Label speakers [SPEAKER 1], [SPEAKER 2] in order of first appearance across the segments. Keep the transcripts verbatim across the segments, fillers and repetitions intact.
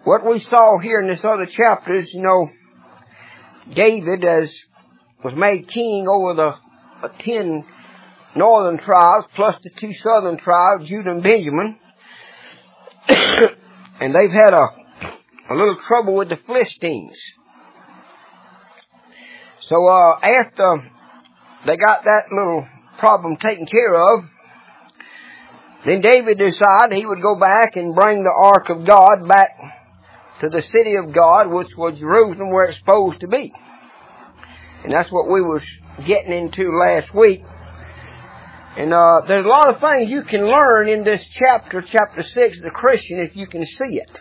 [SPEAKER 1] what we saw here in this other chapter is, you know, David as was made king over the uh, ten northern tribes plus the two southern tribes, Judah and Benjamin. And they've had a, a little trouble with the Philistines. So uh, after they got that little problem taken care of, then David decided he would go back and bring the Ark of God back to the city of God, which was Jerusalem, where it's supposed to be. And that's what we was getting into last week. And uh, there's a lot of things you can learn in this chapter, chapter six, as a Christian, if you can see it.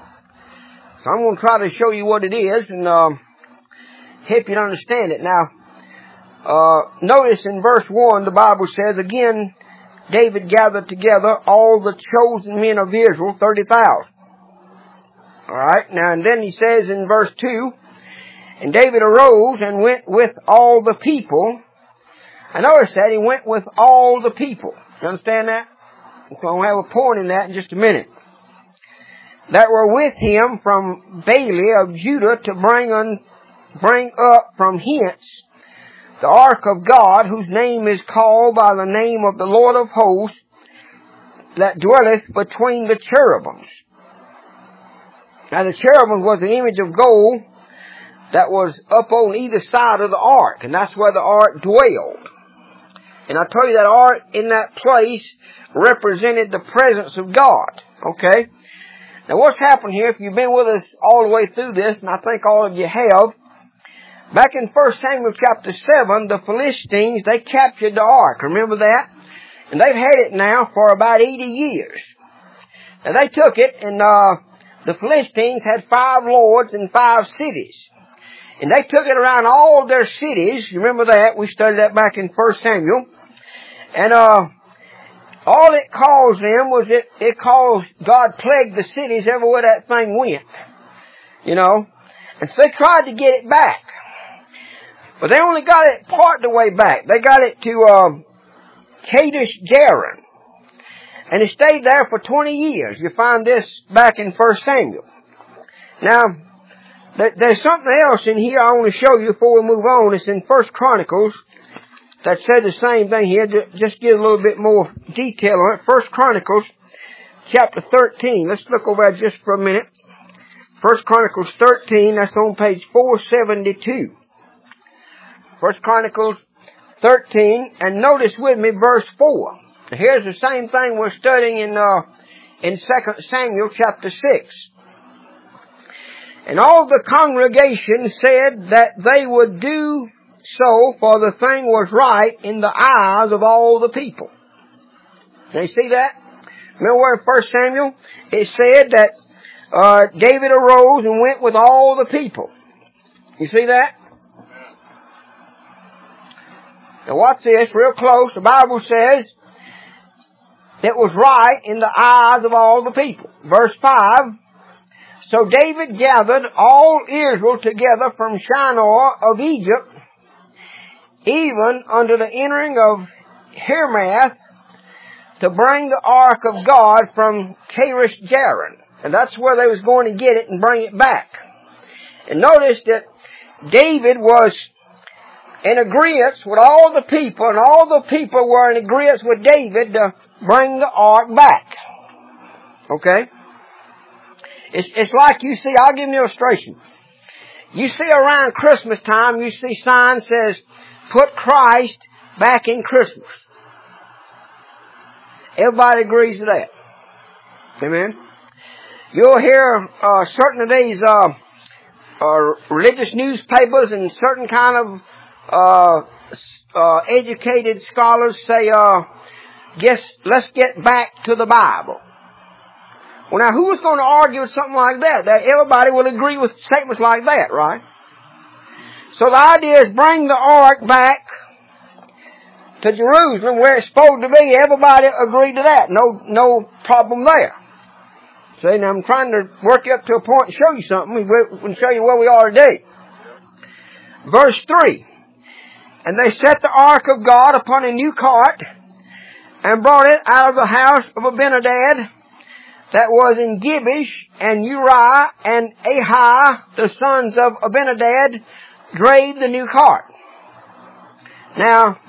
[SPEAKER 1] So I'm going to try to show you what it is and uh, help you to understand it. Now, uh, notice in verse one, the Bible says, again, David gathered together all the chosen men of Israel, thirty thousand. Alright, now and then he says in verse two, and David arose and went with all the people. I notice that he went with all the people. You understand that? I'm going to have a point in that in just a minute. That were with him from Bailey of Judah to bring on, bring up from hence the ark of God, whose name is called by the name of the Lord of hosts, that dwelleth between the cherubims. Now the cherubim was an image of gold that was up on either side of the ark, and that's where the ark dwelled. And I tell you that ark in that place represented the presence of God. Okay? Now what's happened here, if you've been with us all the way through this, and I think all of you have, back in First Samuel chapter seven, the Philistines, they captured the ark. Remember that? And they've had it now for about eighty years. And they took it, and uh, the Philistines had five lords and five cities. And they took it around all their cities. You remember that? We studied that back in First Samuel. And uh, all it caused them was it, it caused God plagued the cities everywhere that thing went. You know? And so they tried to get it back. But they only got it part of the way back. They got it to uh, Kadesh Jearim. And it stayed there for twenty years. You find this back in First Samuel. Now, there, there's something else in here I want to show you before we move on. It's in First Chronicles that said the same thing here. Just give a little bit more detail on it. First Chronicles chapter thirteen. Let's look over that just for a minute. First Chronicles thirteen, that's on page four seventy-two. First Chronicles thirteen, and notice with me verse four. Here's the same thing we're studying in uh, in Second Samuel chapter six. And all the congregation said that they would do so, for the thing was right in the eyes of all the people. Can you see that? Remember where in First Samuel it said that uh, David arose and went with all the people. You see that? Now watch this real close. The Bible says it was right in the eyes of all the people. Verse five. So David gathered all Israel together from Shinar of Egypt, even unto the entering of Hermath, to bring the ark of God from Kadesh Jearim. And that's where they was going to get it and bring it back. And notice that David was in agreement with all the people, and all the people were in agreement with David to bring the ark back. Okay? It's, it's like you see, I'll give you an illustration. You see around Christmas time, you see signs says, put Christ back in Christmas. Everybody agrees to that. Amen? You'll hear uh, certain of these uh, uh, religious newspapers and certain kind of uh, uh, educated scholars say, uh, guess, let's get back to the Bible. Well, now, who's going to argue with something like that? That everybody will agree with statements like that, right? So the idea is bring the ark back to Jerusalem where it's supposed to be. Everybody agreed to that. No, no problem there. See, now I'm trying to work you up to a point and show you something. We can show you where we are today. Verse three. And they set the ark of God upon a new cart and brought it out of the house of Abinadab that was in Gibesh, and Uriah and Ahai, the sons of Abinadab, drave the new cart. Now,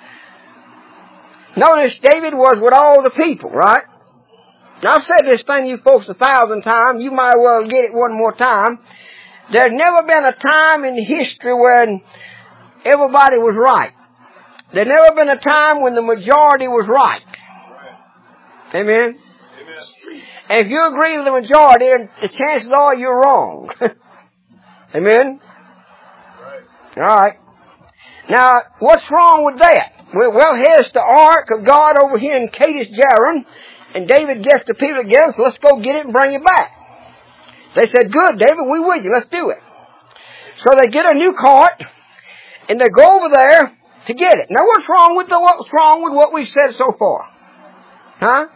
[SPEAKER 1] notice David was with all the people, right? Now, I've said this thing to you folks a thousand times. You might well get it one more time. There's never been a time in history when everybody was right. There's never been a time when the majority was right. Amen? Amen. And if you agree with the majority, the chances are you're wrong. Amen? Right. All right. Now, what's wrong with that? Well, here's the ark of God over here in Kadesh Jaron, and David gets the people together, so let's go get it and bring it back. They said, good, David, we with you, let's do it. So they get a new cart, and they go over there to get it. Now, what's wrong with the, what's wrong with what we've said so far? Huh?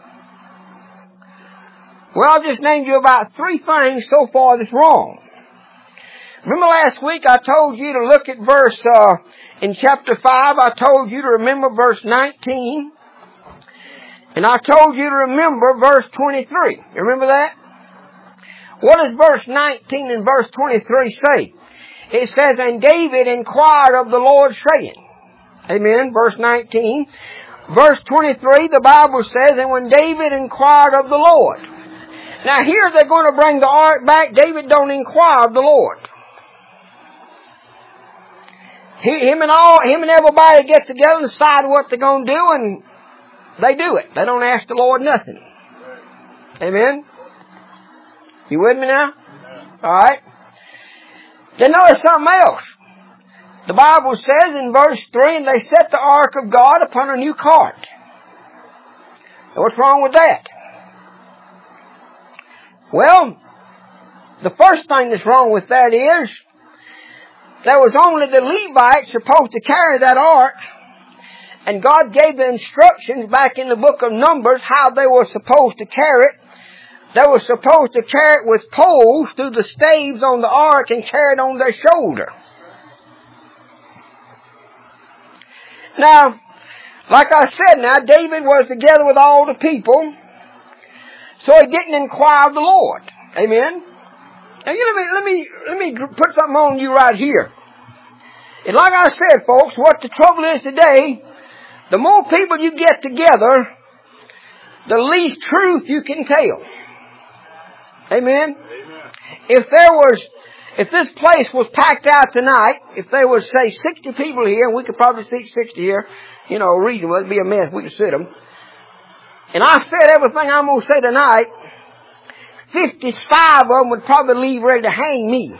[SPEAKER 1] Well, I've just named you about three things so far that's wrong. Remember last week I told you to look at verse, uh, in chapter five, I told you to remember verse nineteen. And I told you to remember verse twenty-three. You remember that? What does verse nineteen and verse twenty-three say? It says, and David inquired of the Lord saying. Amen. Verse nineteen. Verse twenty-three, the Bible says, and when David inquired of the Lord. Now here they're going to bring the ark back. David don't inquire of the Lord. He, him and all, him and everybody get together and decide what they're going to do, and they do it. They don't ask the Lord nothing. Amen? You with me now? Alright. Then notice something else. The Bible says in verse three, and they set the ark of God upon a new cart. So what's wrong with that? Well, the first thing that's wrong with that is there was only the Levites supposed to carry that ark, and God gave the instructions back in the book of Numbers how they were supposed to carry it. They were supposed to carry it with poles through the staves on the ark and carry it on their shoulder. Now, like I said now, David was together with all the people, so he didn't inquire of the Lord. Amen? Now, you let me, let me, let me put something on you right here. And like I said, folks, what the trouble is today, the more people you get together, the least truth you can tell. Amen? Amen. If there was, if this place was packed out tonight, if there was, say, sixty people here, and we could probably seat sixty here, you know, reasonable, it'd be a mess, we could sit them. And I said everything I'm going to say tonight, fifty-five of them would probably leave ready to hang me.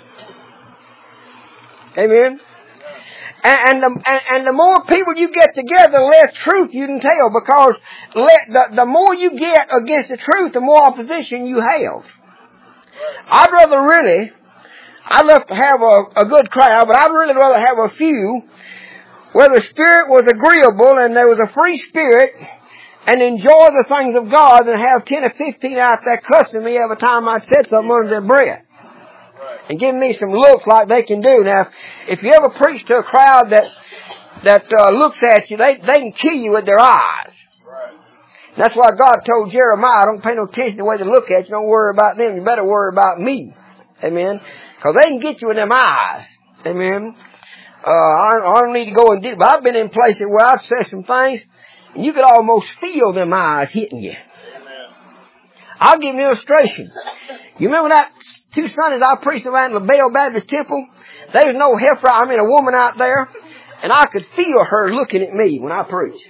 [SPEAKER 1] Amen? And, and, the, and, and the more people you get together, the less truth you can tell, because let, the, the more you get against the truth, the more opposition you have. I'd rather really, I'd love to have a, a good crowd, but I'd really rather have a few where the spirit was agreeable and there was a free spirit and enjoy the things of God than have ten or fifteen out there cussing me every time I said something under their breath. And giving me some looks like they can do. Now, if, if you ever preach to a crowd that that uh, looks at you, they they can kill you with their eyes. Right. That's why God told Jeremiah, don't pay no attention to the way they look at you. Don't worry about them. You better worry about me. Amen. Because they can get you with them eyes. Amen. Uh, I, I don't need to go and do it. But I've been in places where I've said some things, and you could almost feel them eyes hitting you. Amen. I'll give you an illustration. You remember that two Sundays I preached around the LaBelle Baptist Temple? There was no heifer, I mean a woman out there, and I could feel her looking at me when I preached.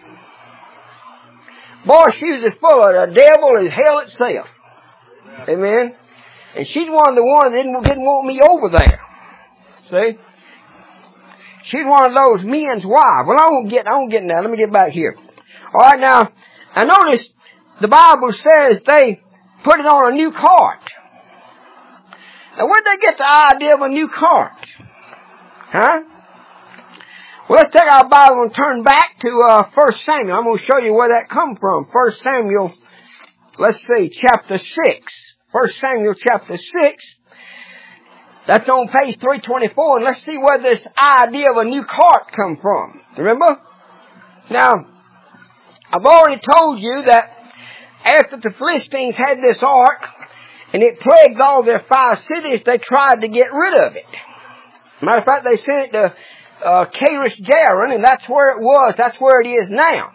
[SPEAKER 1] Boy, she was as full of the devil as hell itself. Amen. And she's one of the ones that didn't, didn't want me over there. See? She's one of those men's wives. Well, I won't get, I won't get now. Let me get back here. All right, now, I notice the Bible says they put it on a new cart. Now, where'd they get the idea of a new cart? Huh? Well, let's take our Bible and turn back to uh, First Samuel. I'm going to show you where that come from. First Samuel, let's see, chapter six. First Samuel chapter six. That's on page three twenty-four. And let's see where this idea of a new cart come from. Remember? Now, I've already told you that after the Philistines had this ark, and it plagued all their five cities, they tried to get rid of it. Matter of fact, they sent it to uh, Kadesh Jearim, and that's where it was. That's where it is now.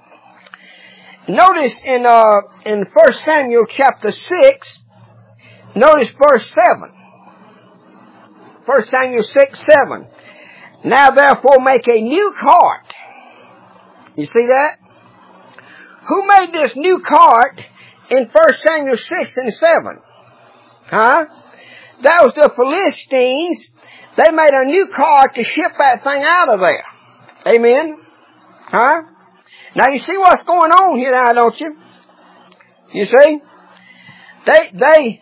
[SPEAKER 1] Notice in uh, in First Samuel chapter six, notice verse seven. First Samuel six, seven. Now therefore make a new cart. You see that? Who made this new cart in First Samuel six and seven? Huh? That was the Philistines. They made a new cart to ship that thing out of there. Amen? Huh? Now you see what's going on here now, don't you? You see? They, they,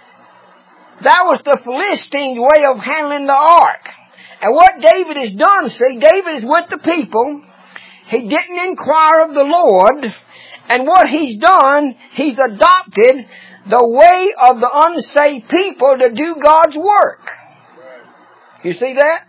[SPEAKER 1] that was the Philistines' way of handling the ark. And what David has done, see, David is with the people. He didn't inquire of the Lord. And what he's done, he's adopted the way of the unsaved people to do God's work. You see that?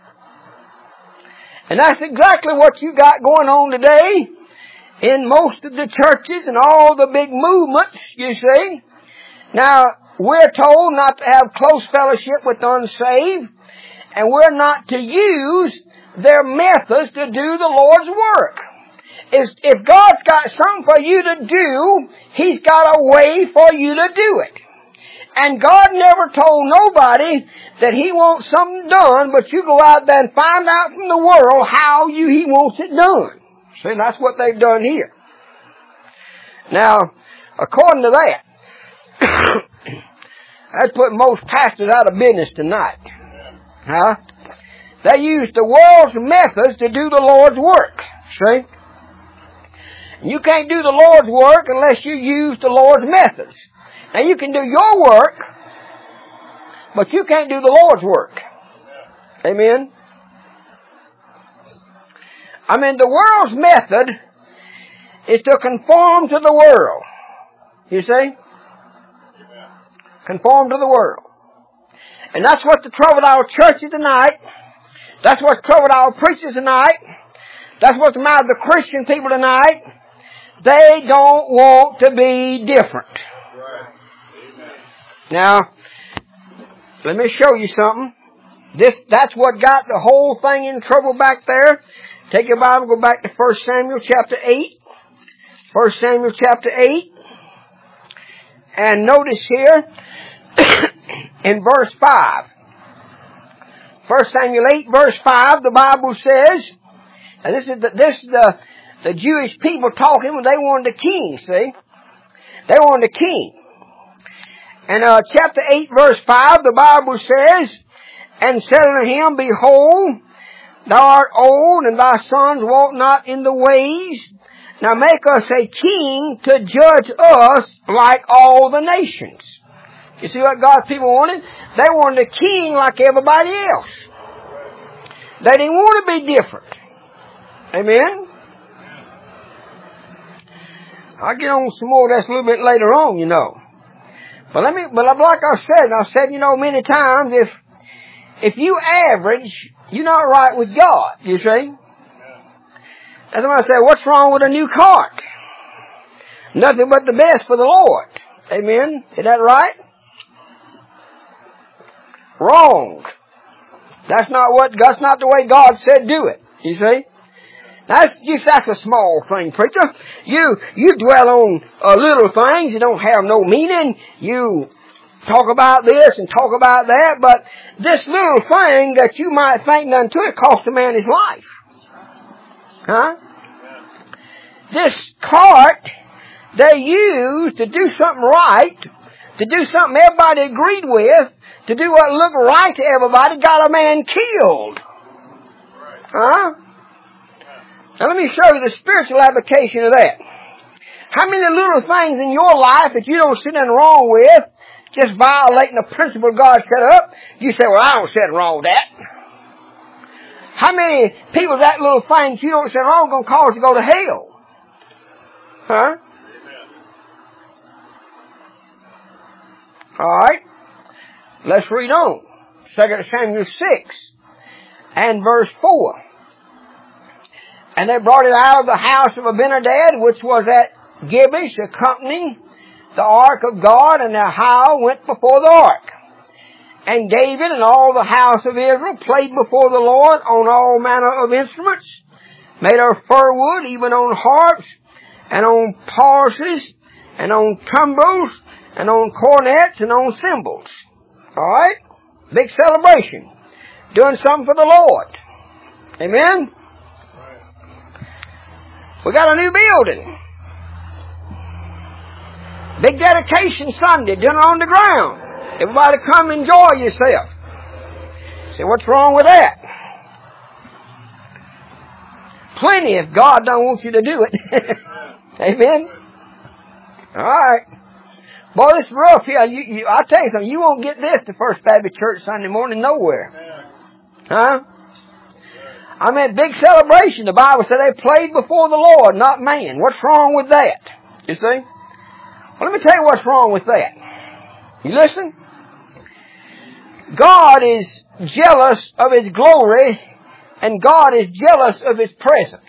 [SPEAKER 1] And that's exactly what you got going on today in most of the churches and all the big movements, you see. Now, we're told not to have close fellowship with the unsaved, and we're not to use their methods to do the Lord's work. If God's got something for you to do, He's got a way for you to do it. And God never told nobody that He wants something done, but you go out there and find out from the world how you He wants it done. See, that's what they've done here. Now, according to that, I'd put most pastors out of business tonight. Huh? They use the world's methods to do the Lord's work. See? You can't do the Lord's work unless you use the Lord's methods. Now you can do your work, but you can't do the Lord's work. Amen? I mean, the world's method is to conform to the world. You see? Conform to the world. And that's what's the trouble with our churches tonight. That's what's the trouble with our preachers tonight. That's what's the matter with the Christian people tonight. They don't want to be different. Right. Now, let me show you something. This, that's what got the whole thing in trouble back there. Take your Bible, go back to First Samuel chapter eight. First Samuel chapter eight. And notice here, in verse five. First Samuel eight, verse five, the Bible says, and this is the, this is the, the Jewish people talking when they wanted a king, see? They wanted a king. And uh, chapter eight, verse five, the Bible says, and said unto him, Behold, thou art old, and thy sons walk not in the ways. Now make us a king to judge us like all the nations. You see what God's people wanted? They wanted a king like everybody else. They didn't want to be different. Amen? I'll get on some more of this a little bit later on, you know. But let me, but like I said, I've said, you know, many times, if, if you average, you're not right with God, you see. That's why I say, what's wrong with a new cart? Nothing but the best for the Lord. Amen? Is that right? Wrong. That's not what, that's not the way God said do it. You see? That's just, that's a small thing, preacher. You, you dwell on uh, little things that don't have no meaning. You talk about this and talk about that, but this little thing that you might think done to it cost a man his life. Huh? This cart they used to do something right, to do something everybody agreed with, to do what looked right to everybody, got a man killed. Huh? Now let me show you the spiritual application of that. How many little things in your life that you don't see nothing wrong with, just violating the principle God set up, you say, well, I don't see nothing wrong with that. How many people that little things you don't see wrong going to cause you to go to hell? Huh? All right. Let's read on. Second Samuel six and verse four. And they brought it out of the house of Abinadab, which was at Gibeah, accompanying the ark of God, and Ahio went before the ark. And David and all the house of Israel played before the Lord on all manner of instruments, made of fir wood, even on harps, and on psalteries, and on timbrels, and on cornets, and on cymbals. Alright? Big celebration. Doing something for the Lord. Amen? We got a new building. Big dedication Sunday, dinner on the ground. Everybody come enjoy yourself. Say, what's wrong with that? Plenty if God don't want you to do it. Amen? Alright. Boy, this is rough here. You, you, I'll tell you something. You won't get this to First Baptist Church Sunday morning nowhere. Huh? I mean, big celebration. The Bible said they played before the Lord, not man. What's wrong with that? You see? Well, let me tell you what's wrong with that. You listen? God is jealous of His glory, and God is jealous of His presence.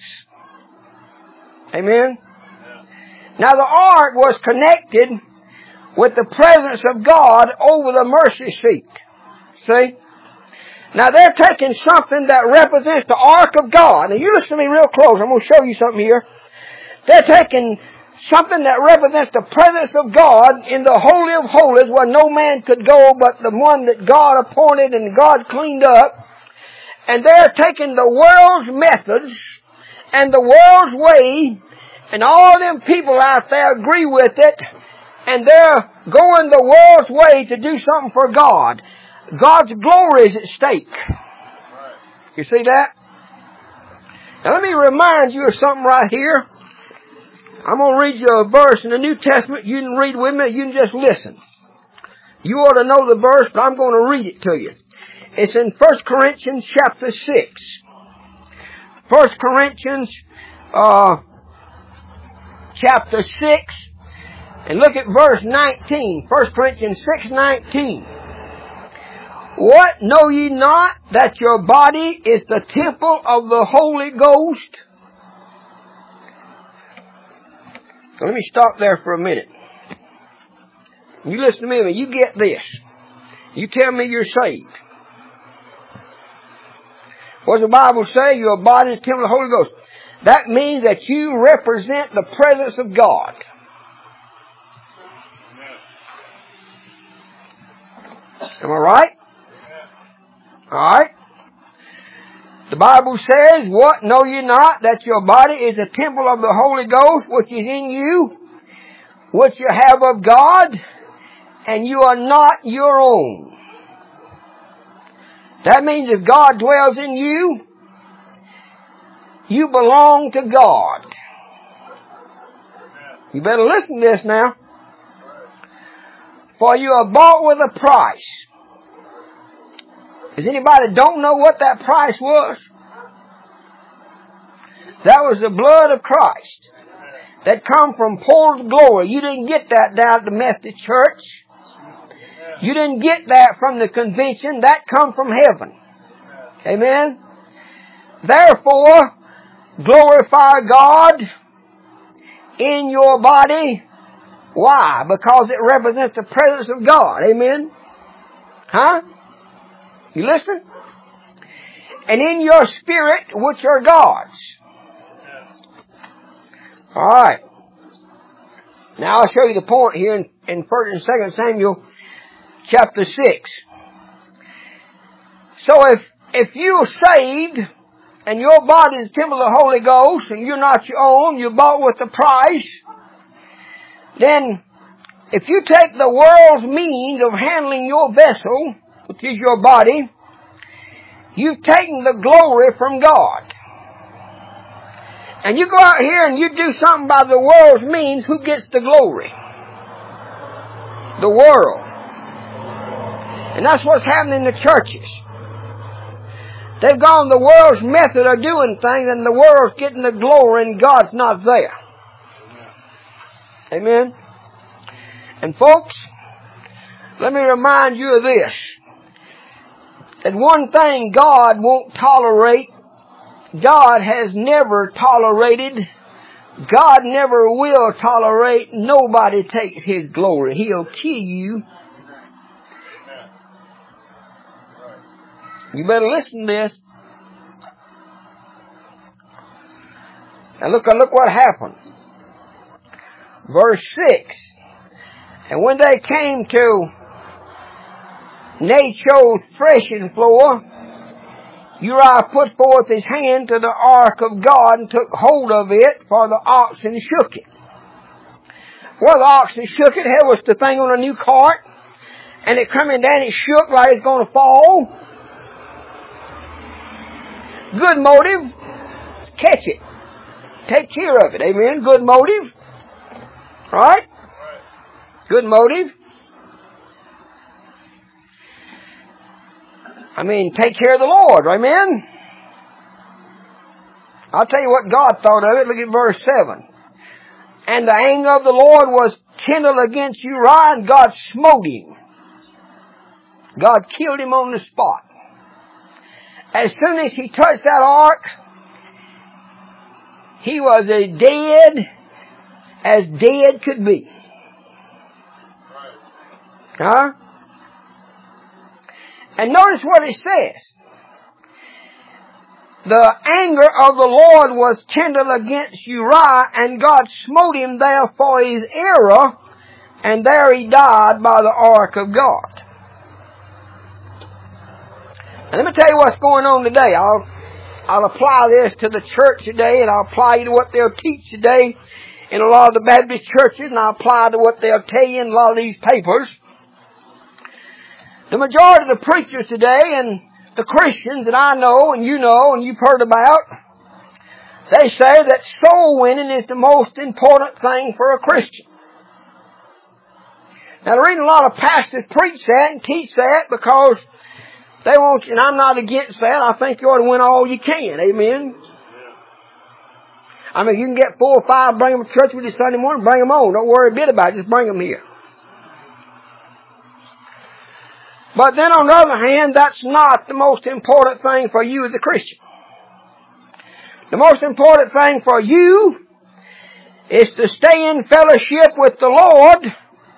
[SPEAKER 1] Amen? Now, the ark was connected with the presence of God over the mercy seat. See? Now, they're taking something that represents the ark of God. Now, you listen to me real close. I'm going to show you something here. They're taking something that represents the presence of God in the Holy of Holies, where no man could go but the one that God appointed and God cleaned up. And they're taking the world's methods and the world's way, and all them people out there agree with it, and they're going the world's way to do something for God. God's glory is at stake. You see that? Now let me remind you of something right here. I'm going to read you a verse in the New Testament. You can read with me. You can just listen. You ought to know the verse, but I'm going to read it to you. It's in First Corinthians chapter six. First Corinthians uh, chapter six. And look at verse nineteen. First Corinthians six nineteen. What, know ye not that your body is the temple of the Holy Ghost? So let me stop there for a minute. You listen to me, you get this. You tell me you're saved. What does the Bible say? Your body is the temple of the Holy Ghost. That means that you represent the presence of God. Am I right? Alright. The Bible says, what, know ye not that your body is a temple of the Holy Ghost, which is in you, which you have of God, and you are not your own. That means if God dwells in you, you belong to God. You better listen to this now. For you are bought with a price. Does anybody don't know what that price was? That was the blood of Christ that come from Paul's glory. You didn't get that down at the Methodist Church. You didn't get that from the convention. That come from heaven. Amen? Therefore, glorify God in your body. Why? Because it represents the presence of God. Amen? Huh? You listen? And in your spirit, which are God's. Alright. Now I'll show you the point here in, in First and Second Samuel chapter six. So if, if you're saved, and your body is the temple of the Holy Ghost, and you're not your own, you're bought with a price, then if you take the world's means of handling your vessel, which is your body, you've taken the glory from God. And you go out here and you do something by the world's means, who gets the glory? The world. And that's what's happening in the churches. They've gone the world's method of doing things, and the world's getting the glory and God's not there. Amen? And folks, let me remind you of this. That one thing God won't tolerate, God has never tolerated God never will tolerate nobody takes His glory. He'll kill you. You better listen to this. And look, look what happened. Verse six. And when they came to Nachon's threshing floor, Uriah put forth his hand to the ark of God and took hold of it, for the oxen shook it. Well, the oxen shook it. Here was the thing on a new cart, and it coming down, it shook like it's going to fall. Good motive. Catch it. Take care of it. Amen. Good motive. Right? Good motive. I mean, take care of the Lord. Amen. I'll tell you what God thought of it. Look at verse seven. And the anger of the Lord was kindled against Uriah, and God smote him. God killed him on the spot. As soon as he touched that ark, he was as dead as dead could be. Huh? And notice what it says. The anger of the Lord was kindled against Uriah, and God smote him there for his error, and there he died by the ark of God. And let me tell you what's going on today. I'll, I'll apply this to the church today, and I'll apply it to what they'll teach today in a lot of the Baptist churches, and I'll apply it to what they'll tell you in a lot of these papers. The majority of the preachers today and the Christians that I know and you know and you've heard about, they say that soul winning is the most important thing for a Christian. Now, the reason a lot of pastors preach that and teach that because they want you, and I'm not against that. I think you ought to win all you can. Amen. I mean, you can get four or five, bring them to church with you Sunday morning, bring them on. Don't worry a bit about it. Just bring them here. But then on the other hand, that's not the most important thing for you as a Christian. The most important thing for you is to stay in fellowship with the Lord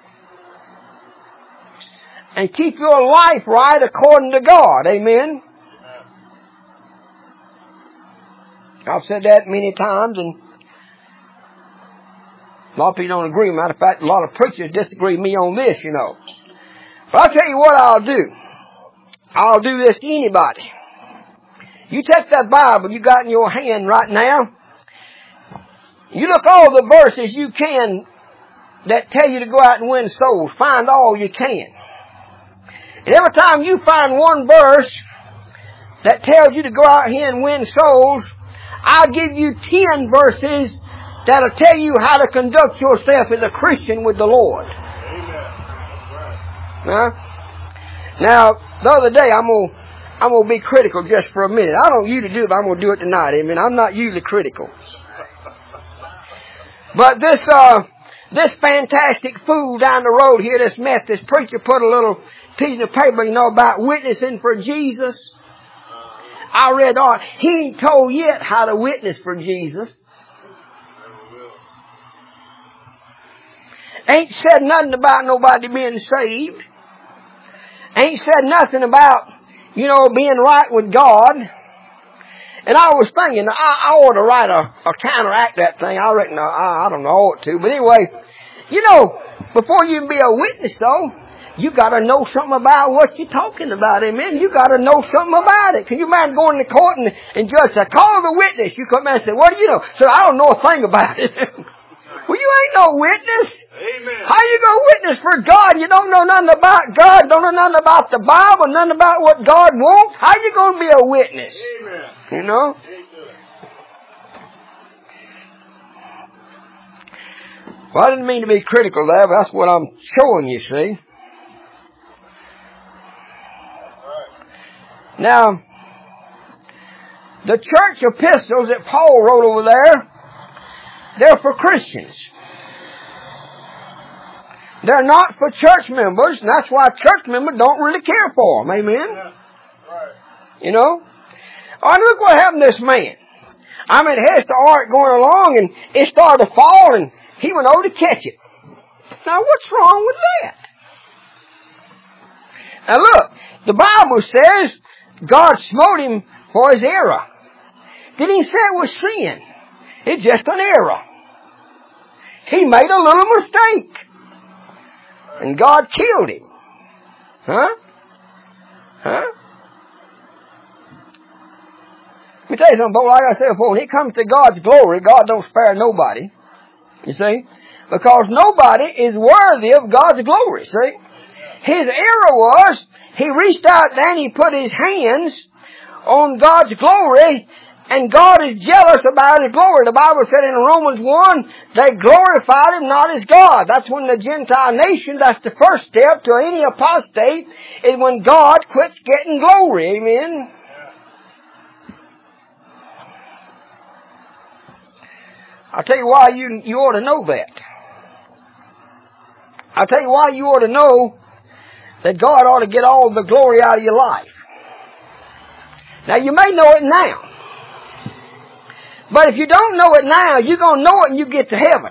[SPEAKER 1] and keep your life right according to God. Amen. I've said that many times, and a lot of people don't agree. Matter of fact, a lot of preachers disagree with me on this, you know. But I'll tell you what I'll do. I'll do this to anybody. You take that Bible you got in your hand right now. You look all the verses you can that tell you to go out and win souls. Find all you can. And every time you find one verse that tells you to go out here and win souls, I'll give you ten verses that'll tell you how to conduct yourself as a Christian with the Lord. Now, now, the other day, I'm going to I'm gonna be critical just for a minute. I don't usually do it, but I'm going to do it tonight. I mean, I'm not usually critical. But this uh, this fantastic fool down the road here, this Methodist preacher, put a little piece of paper, you know, about witnessing for Jesus. I read on. He ain't told yet how to witness for Jesus. Ain't said nothing about nobody being saved. Ain't said nothing about, you know, being right with God. And I was thinking, I, I ought to write a, a counteract that thing. I reckon, I, I don't know, I ought to. But anyway, you know, before you can be a witness, though, you got to know something about what you're talking about. Amen. You got to know something about it. Can you imagine going to court and, and judge said, call the witness? You come out and say, what do you know? So I don't know a thing about it. Well, you ain't no witness.
[SPEAKER 2] Amen.
[SPEAKER 1] How you gonna witness for God? You don't know nothing about God, don't know nothing about the Bible, nothing about what God wants. How you gonna be a witness?
[SPEAKER 2] Amen.
[SPEAKER 1] You know? Well, I didn't mean to be critical there, but that's what I'm showing you, see. Now, the church epistles that Paul wrote over there, they're for Christians. They're not for church members, and that's why church members don't really care for them. Amen?
[SPEAKER 2] Yeah. Right.
[SPEAKER 1] You know? All right, look what happened to this man. I mean, here's the ark going along, and it started to fall, and he went over to catch it. Now, what's wrong with that? Now, look, the Bible says God smote him for his error. Didn't even say it was sin. It's just an error. He made a little mistake. And God killed him. Huh? Huh? Let me tell you something, folks. Like I said before, when it comes to God's glory, God don't spare nobody. You see? Because nobody is worthy of God's glory, see? His error was, he reached out there and he put his hands on God's glory, and God is jealous about his glory. The Bible said in Romans one, they glorified him not as God. That's when the Gentile nation, that's the first step to any apostate, is when God quits getting glory. Amen? I'll tell you why you, you ought to know that. I'll tell you why you ought to know that God ought to get all the glory out of your life. Now, you may know it now. But if you don't know it now, you're going to know it when you get to heaven.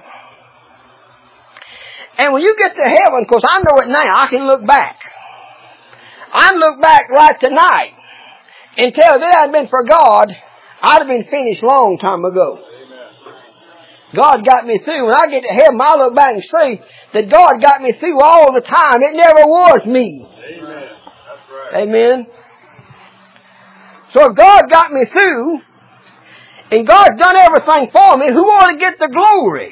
[SPEAKER 1] And when you get to heaven, because I know it now, I can look back. I can look back right tonight and tell if it hadn't been for God, I'd have been finished a long time ago. God got me through. When I get to heaven, I look back and see that God got me through all the time. It never was me.
[SPEAKER 2] Amen. That's right.
[SPEAKER 1] Amen. So if God got me through, and God's done everything for me, who ought to get the glory?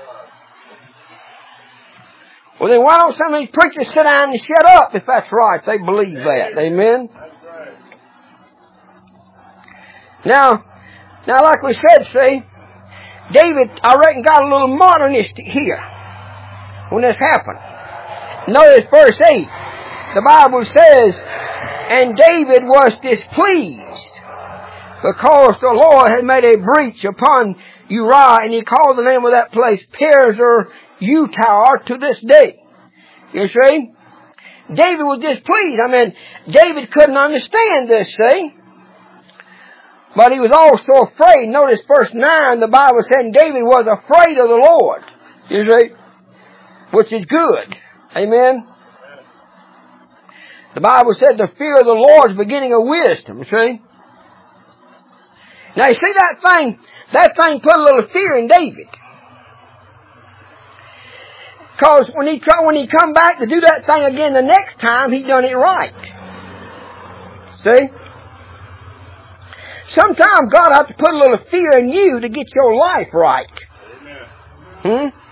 [SPEAKER 1] Well, then why don't some of these preachers sit down and shut up if that's right? They believe that. Amen.
[SPEAKER 2] That's right.
[SPEAKER 1] Now, now, like we said, see, David, I reckon, got a little modernistic here when this happened. Notice verse eight. The Bible says, and David was displeased because the Lord had made a breach upon Uriah, and he called the name of that place Perezer Utar to this day. You see? David was displeased. I mean, David couldn't understand this, see? But he was also afraid. Notice verse nine, the Bible said David was afraid of the Lord. You see? Which is good. Amen? The Bible said the fear of the Lord is the beginning of wisdom. You see? Now you see that thing, that thing put a little fear in David. Because when he, when he come back to do that thing again the next time, he done it right. See? Sometimes God has to put a little fear in you to get your life right. Amen. Hmm?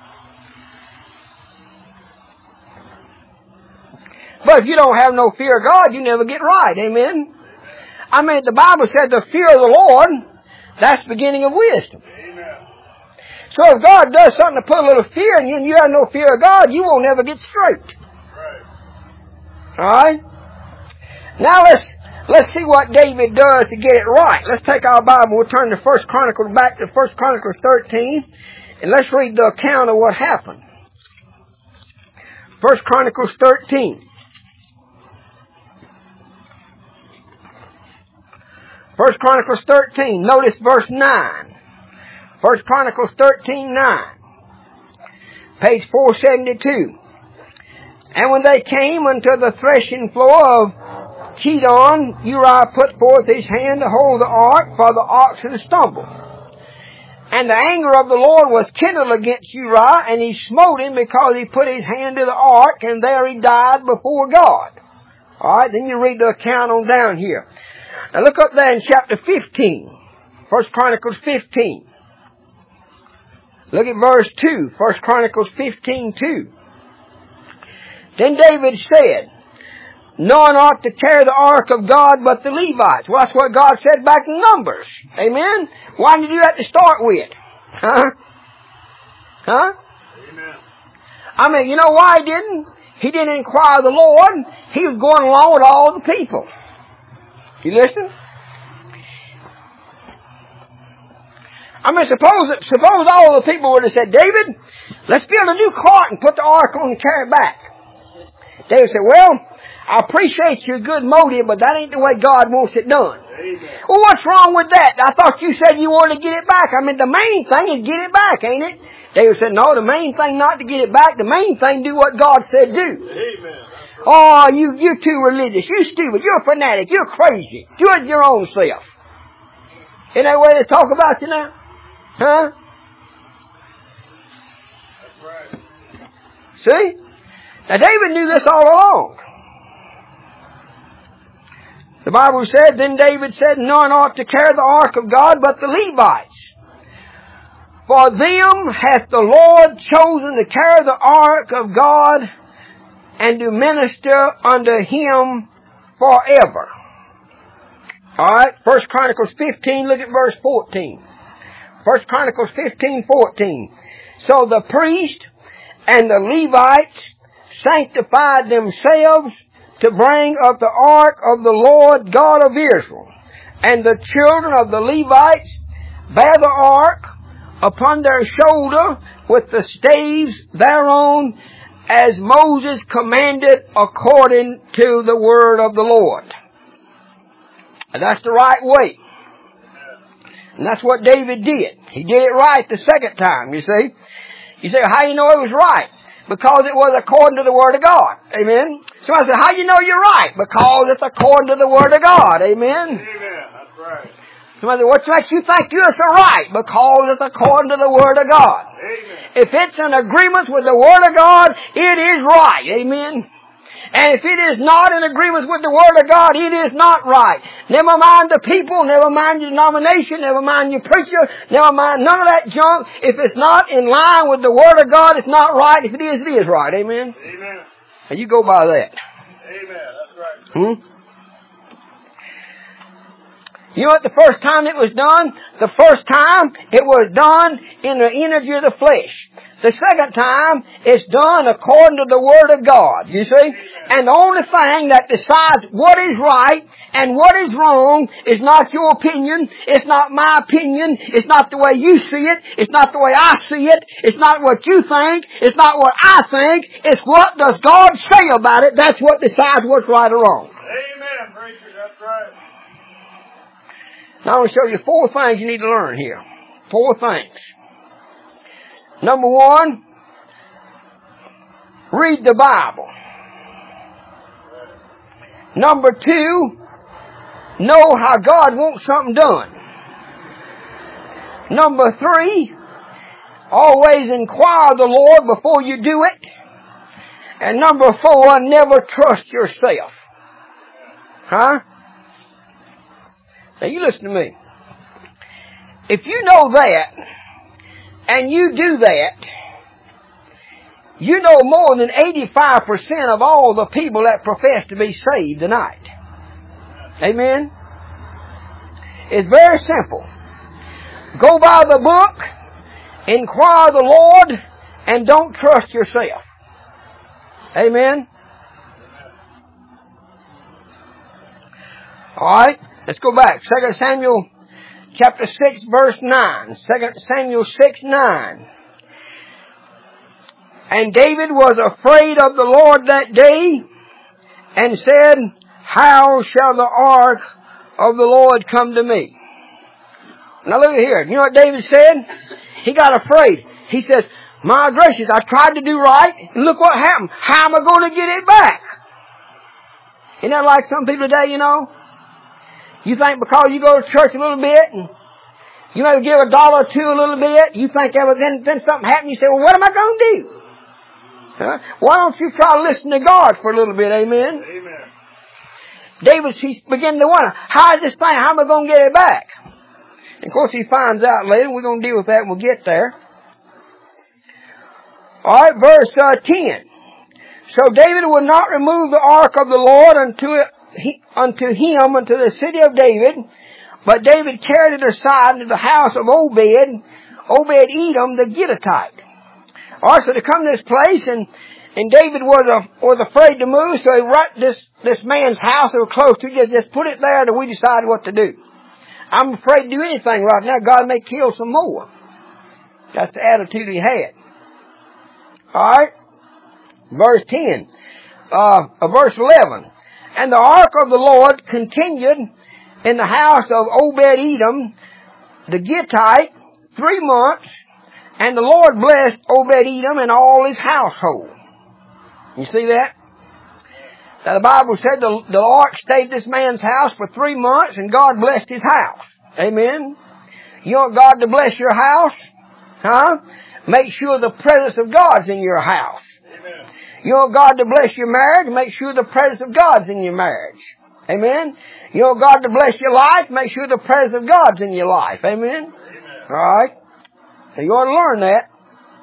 [SPEAKER 1] But if you don't have no fear of God, you never get right. Amen. I mean, the Bible said the fear of the Lord, that's the beginning of wisdom.
[SPEAKER 2] Amen.
[SPEAKER 1] So if God does something to put a little fear in you and you have no fear of God, you won't ever get straight.
[SPEAKER 2] Right.
[SPEAKER 1] Alright? Now let's let's see what David does to get it right. Let's take our Bible, we'll turn to First Chronicles, back to First Chronicles thirteen, and let's read the account of what happened. First Chronicles thirteen. First Chronicles thirteen, notice verse nine. First Chronicles thirteen, nine. Page four seventy-two. And when they came unto the threshing floor of Chidon, Uriah put forth his hand to hold the ark, for the oxen stumbled. And the anger of the Lord was kindled against Uriah, and he smote him because he put his hand to the ark, and there he died before God. Alright, then you read the account on down here. Now look up there in chapter fifteen. First Chronicles fifteen. Look at verse two. First Chronicles fifteen, two. Then David said, none ought to carry the ark of God but the Levites. Well, that's what God said back in Numbers. Amen? Why did you have to start with? Huh? Huh?
[SPEAKER 2] Amen.
[SPEAKER 1] I mean, you know why he didn't? He didn't inquire of the Lord. He was going along with all the people. You listen? I mean, suppose suppose all the people would have said, David, let's build a new cart and put the ark on and carry it back. David said, well, I appreciate your good motive, but that ain't the way God wants it done.
[SPEAKER 2] Amen.
[SPEAKER 1] Well, what's wrong with that? I thought you said you wanted to get it back. I mean, the main thing is get it back, ain't it? David said, no, the main thing not to get it back. The main thing, do what God said do.
[SPEAKER 2] Amen.
[SPEAKER 1] Oh, you, you're too religious. You're stupid. You're a fanatic. You're crazy. Do it your own self. Isn't that the way they talk about you now? Huh?
[SPEAKER 2] That's right.
[SPEAKER 1] See? Now David knew this all along. The Bible said, then David said, none ought to carry the ark of God but the Levites. For them hath the Lord chosen to carry the ark of God and to minister unto him forever. Alright, First Chronicles fifteen, look at verse fourteen. First Chronicles fifteen, fourteen. So the priest and the Levites sanctified themselves to bring up the ark of the Lord God of Israel. And the children of the Levites bare the ark upon their shoulder with the staves thereon, as Moses commanded according to the word of the Lord. And that's the right way. And that's what David did. He did it right the second time, you see. You say, how you know it was right? Because it was according to the Word of God. Amen. Somebody said, how you know you're right? Because it's according to the Word of God. Amen.
[SPEAKER 2] Amen. That's right.
[SPEAKER 1] Somebody said, what makes you think you're so right? Because it's according to the Word of God.
[SPEAKER 2] Amen.
[SPEAKER 1] If it's in agreement with the Word of God, it is right. Amen. And if it is not in agreement with the Word of God, it is not right. Never mind the people, never mind your denomination, never mind your preacher, never mind none of that junk. If it's not in line with the Word of God, it's not right. If it is, it is right. Amen?
[SPEAKER 2] Amen.
[SPEAKER 1] And you go by that.
[SPEAKER 2] Amen. That's right.
[SPEAKER 1] Hmm? You know what the first time it was done? The first time it was done in the energy of the flesh. The second time it's done according to the Word of God, you see? And the only thing that decides what is right and what is wrong is not your opinion. It's not my opinion. It's not the way you see it. It's not the way I see it. It's not what you think. It's not what I think. It's what does God say about it. That's what decides what's right or wrong.
[SPEAKER 2] Amen, preacher. That's right.
[SPEAKER 1] Now I want to show you four things you need to learn here. Four things. Number one, read the Bible. Number two, know how God wants something done. Number three, always inquire the Lord before you do it. And number four, never trust yourself. Huh? Now you listen to me. If you know that, and you do that, you know more than eighty-five percent of all the people that profess to be saved tonight. Amen? It's very simple. Go by the book, inquire the Lord, and don't trust yourself. Amen? Alright, let's go back. Second Samuel chapter six, verse nine. Second Samuel six, nine. And David was afraid of the Lord that day, and said, how shall the ark of the Lord come to me? Now look at here. You know what David said? He got afraid. He says, my gracious, I tried to do right, and look what happened. How am I going to get it back? Isn't that like some people today, you know? You think because you go to church a little bit and you maybe give a dollar or two a little bit, you think then, then something happened, you say, well, what am I going to do? Huh? Why don't you try to listen to God for a little bit, amen?
[SPEAKER 2] Amen.
[SPEAKER 1] David, he began to wonder, how is this thing, how am I going to get it back? And of course he finds out later, we're going to deal with that and we'll get there. Alright, verse uh, ten. So David would not remove the ark of the Lord unto it, He, unto him, unto the city of David, but David carried it aside into the house of Obed, Obed-Edom the Gittite. Also to come to this place, and, and David was a, was afraid to move, so he right this, this man's house that was close to, just, just put it there till we decide what to do. I'm afraid to do anything right now. God may kill some more. That's the attitude he had. Alright? Verse ten. Uh, uh, verse eleven. And the ark of the Lord continued in the house of Obed-Edom, the Gittite, three months, and the Lord blessed Obed-Edom and all his household. You see that? Now the Bible said the, the ark stayed at this man's house for three months, and God blessed his house. Amen? You want God to bless your house? Huh? Make sure the presence of God's in your house.
[SPEAKER 2] Amen.
[SPEAKER 1] You want God to bless your marriage? Make sure the presence of God's in your marriage. Amen? You want God to bless your life? Make sure the presence of God's in your life. Amen?
[SPEAKER 2] Amen.
[SPEAKER 1] Alright? So you ought to learn that.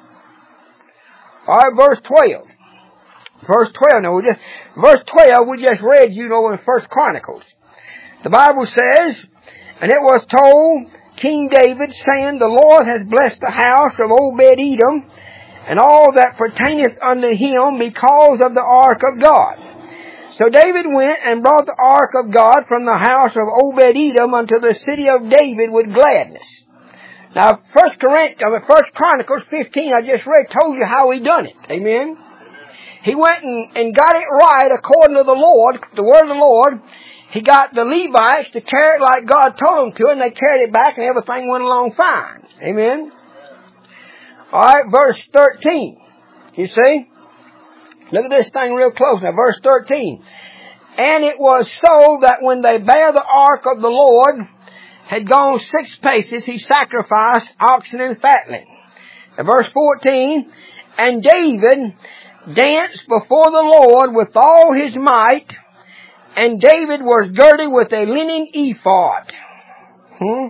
[SPEAKER 1] Alright, verse twelve. Verse twelve. Now we just, verse twelve we just read, you know, in First Chronicles. The Bible says, and it was told King David, saying, the Lord has blessed the house of Obed-Edom, and all that pertaineth unto him, because of the ark of God. So David went and brought the ark of God from the house of Obed-Edom unto the city of David with gladness. Now, First Corinthians, First Chronicles fifteen, I just read, told you how he done it. Amen. He went and, and got it right according to the Lord, the word of the Lord. He got the Levites to carry it like God told them to, and they carried it back, and everything went along fine. Amen. All right, verse thirteen. You see? Look at this thing real close now. Verse thirteen. And it was so that when they bare the ark of the Lord had gone six paces, he sacrificed oxen and fatling. Now, verse fourteen. And David danced before the Lord with all his might, and David was girded with a linen ephod. Hmm?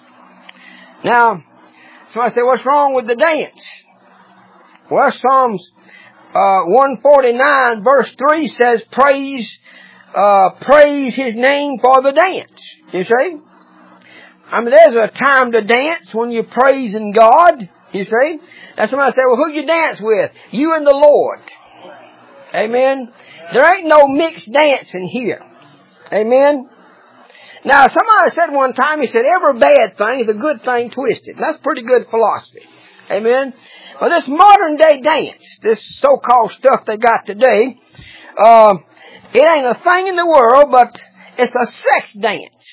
[SPEAKER 1] Now, somebody say, what's wrong with the dance? Well, Psalms uh, one forty-nine verse three says, praise, uh, praise his name for the dance. You see? I mean, there's a time to dance when you're praising God. You see? Now somebody say, well, who you dance with? You and the Lord. Amen? There ain't no mixed dancing here. Amen? Now, somebody said one time, he said, every bad thing is a good thing twisted. That's pretty good philosophy. Amen? Well, this modern day dance, this so-called stuff they got today, uh, it ain't a thing in the world, but it's a sex dance.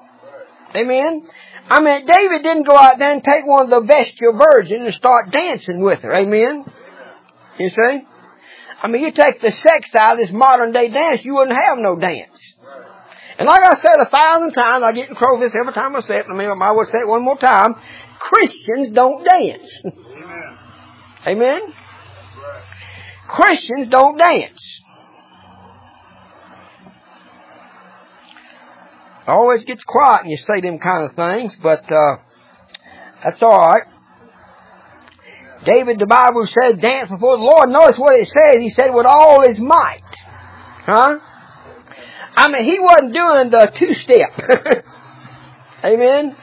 [SPEAKER 1] Amen? I mean, David didn't go out there and take one of the Vestal virgins and start dancing with her. Amen? You see? I mean, you take the sex out of this modern day dance, you wouldn't have no dance. And like I said a thousand times, I get in crow this every time I say it, I mean, I will say it one more time, Christians don't dance.
[SPEAKER 2] Amen.
[SPEAKER 1] Amen? Christians don't dance. It always gets quiet when you say them kind of things, but uh, that's all right. David, the Bible says, dance before the Lord. Notice what it says. He said, with all his might. Huh? I mean, he wasn't doing the two-step. Amen? Amen?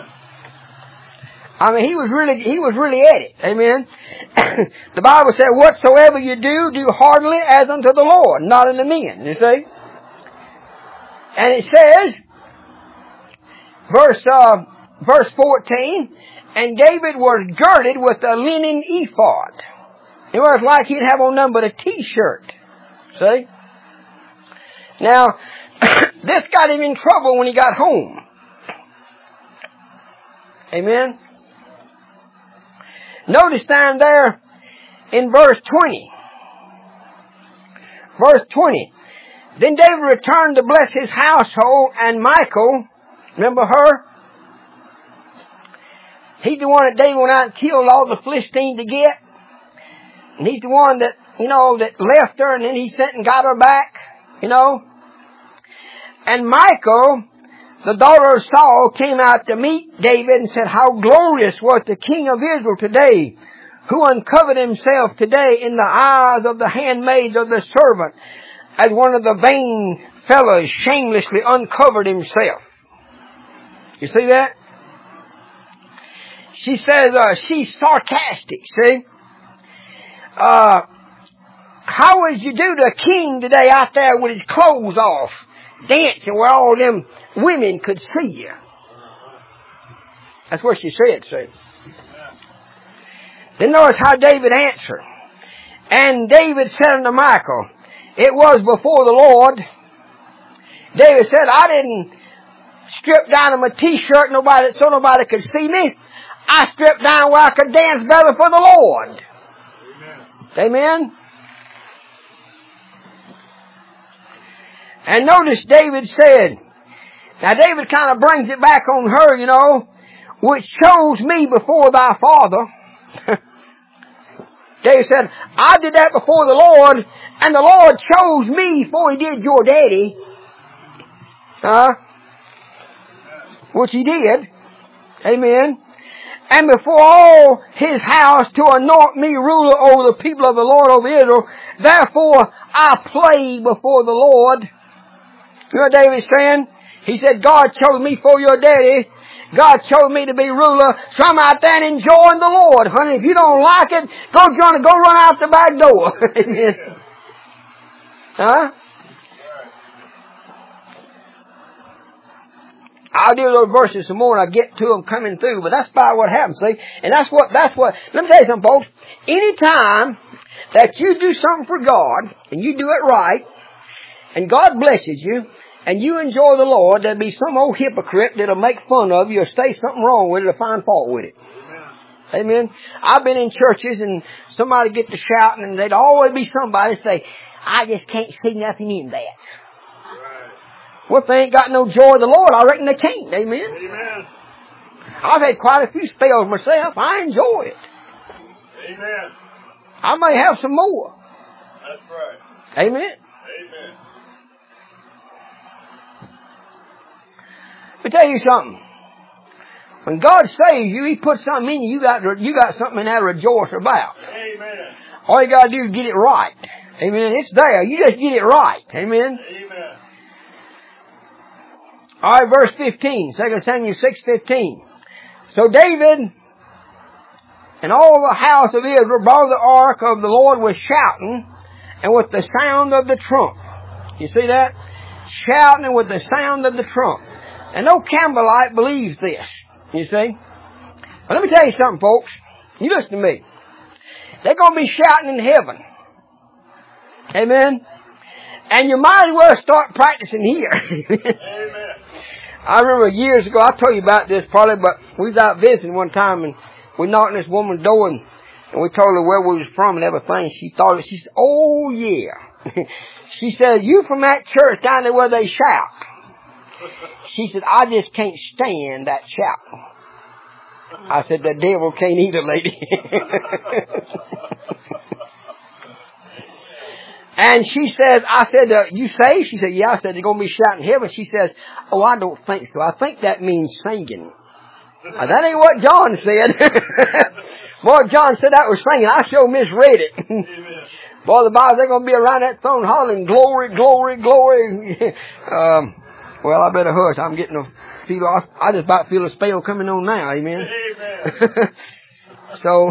[SPEAKER 1] I mean, he was really, he was really at it. Amen? The Bible said, whatsoever you do, do heartily as unto the Lord, not unto men. You see? And it says, verse, uh, verse fourteen, and David was girded with a linen ephod. It was like he'd have on nothing but a t-shirt. See? Now, this got him in trouble when he got home. Amen? Notice down there in verse twenty. Verse twenty. Then David returned to bless his household, and Michal, remember her? He's the one that David went out and killed all the Philistines to get. And he's the one that, you know, that left her, and then he sent and got her back, you know. And Michal, the daughter of Saul, came out to meet David and said, how glorious was the king of Israel today, who uncovered himself today in the eyes of the handmaids of the servant, as one of the vain fellows shamelessly uncovered himself. You see that? She says, uh, she's sarcastic, see? Uh, how would you do to a king today out there with his clothes off, dancing where all them women could see you? That's what she said, see? Then notice how David answered. And David said unto Michal, it was before the Lord David said, I didn't strip down to my t-shirt nobody, so nobody could see me. I stripped down where I could dance better for the Lord. Amen. Amen. And notice David said, now David kind of brings it back on her, you know, which chose me before thy father. David said, I did that before the Lord, and the Lord chose me before he did your daddy. Huh? Which he did. Amen. And before all his house to anoint me ruler over the people of the Lord over Israel. Therefore I play before the Lord. You know what David's saying? He said, God chose me for your daddy. God chose me to be ruler. So I'm out there and enjoying the Lord. Honey, if you don't like it, go join, go run out the back door. Amen. Huh? I'll do those verses some more and I'll get to them coming through, but that's about what happens, see? And that's what, that's what, let me tell you something, folks. Anytime that you do something for God, and you do it right, and God blesses you, and you enjoy the Lord, there'll be some old hypocrite that'll make fun of you or say something wrong with it or find fault with it. Amen. Amen. I've been in churches and somebody get to shouting and there'd always be somebody say, I just can't see nothing in that. Well, if they ain't got no joy of the Lord, I reckon they can't. Amen.
[SPEAKER 2] Amen.
[SPEAKER 1] I've had quite a few spells myself. I enjoy it.
[SPEAKER 2] Amen.
[SPEAKER 1] I may have some more.
[SPEAKER 2] That's right.
[SPEAKER 1] Amen.
[SPEAKER 2] Amen.
[SPEAKER 1] Let me tell you something. When God saves you, He puts something in you. You got you got something in there to rejoice about.
[SPEAKER 2] Amen.
[SPEAKER 1] All you got to do is get it right. Amen. It's there. You just get it right. Amen.
[SPEAKER 2] Amen.
[SPEAKER 1] All right, verse fifteen, Second Samuel six fifteen. So David and all the house of Israel brought the ark of the Lord with shouting and with the sound of the trump. You see that? Shouting and with the sound of the trump. And no Campbellite believes this. You see? But let me tell you something, folks. You listen to me. They're going to be shouting in heaven. Amen? And you might as well start practicing here.
[SPEAKER 2] Amen.
[SPEAKER 1] I remember years ago, I told you about this probably, but we was out visiting one time and we knocked on this woman's door and, and we told her where we was from and everything. She thought it, she said, oh yeah. She said, you from that church down there where they shout. She said, I just can't stand that shouting. I said, the devil can't either, lady. And she says, I said, uh, you say? She said, yeah. I said, they're going to be shouting in heaven. She says, oh, I don't think so. I think that means singing. Now, that ain't what John said. Boy, John said that was singing. I sure misread it. Boy, the Bible, they're going to be around that throne hollering, glory, glory, glory. um, well, I better hush. I'm getting a feel, I, I just about feel a spell coming on now. Amen. Amen. So,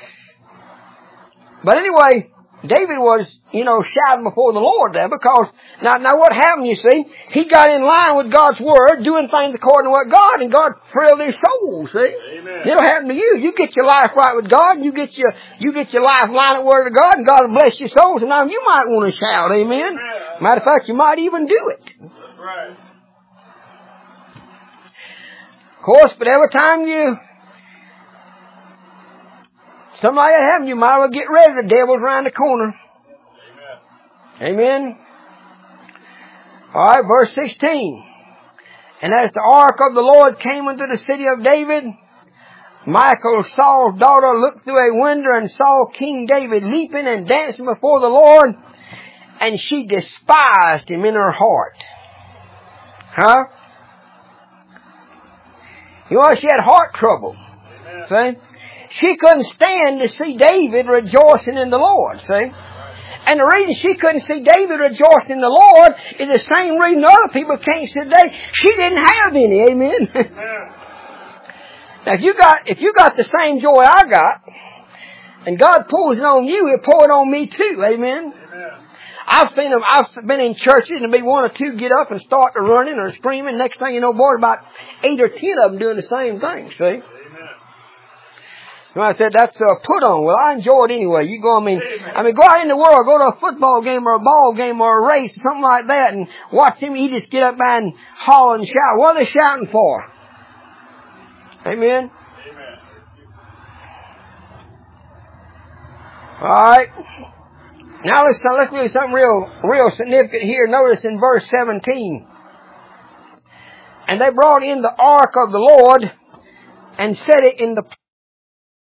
[SPEAKER 1] but anyway, David was, you know, shouting before the Lord there because, now, now what happened, you see? He got in line with God's Word, doing things according to what God, and God thrilled his soul, see? Amen. It'll happen to you. You get your life right with God, and you get your, you get your life lined up with the Word of God, and God will bless your souls, and now you might want to shout, amen? Amen. Matter of fact, you might even do it.
[SPEAKER 2] That's right.
[SPEAKER 1] Of course, but every time you, somebody have you might as well get ready. The devil's around the corner. Amen. Amen. All right, verse sixteen. And as the ark of the Lord came into the city of David, Michal, Saul's daughter, looked through a window and saw King David leaping and dancing before the Lord, and she despised him in her heart. Huh? You know, she had heart trouble. Amen. See? She couldn't stand to see David rejoicing in the Lord, see? And the reason she couldn't see David rejoicing in the Lord is the same reason other people can't see today. She didn't have any, amen? Amen. Now if you got, if you got the same joy I got, and God pours it on you, He'll pour it on me too, amen? Amen. I've seen them, I've been in churches and there'll be one or two get up and start to running or screaming. Next thing you know, boy, about eight or ten of them doing the same thing, see? So I said, that's a put on. Well, I enjoy it anyway. You go, I mean, I mean, go out in the world, go to a football game or a ball game or a race, something like that, and watch him. He just get up and holler and shout. What are they shouting for? Amen.
[SPEAKER 2] Amen.
[SPEAKER 1] All right. Now let's let's do something real real significant here. Notice in verse seventeen. And they brought in the ark of the Lord and set it in the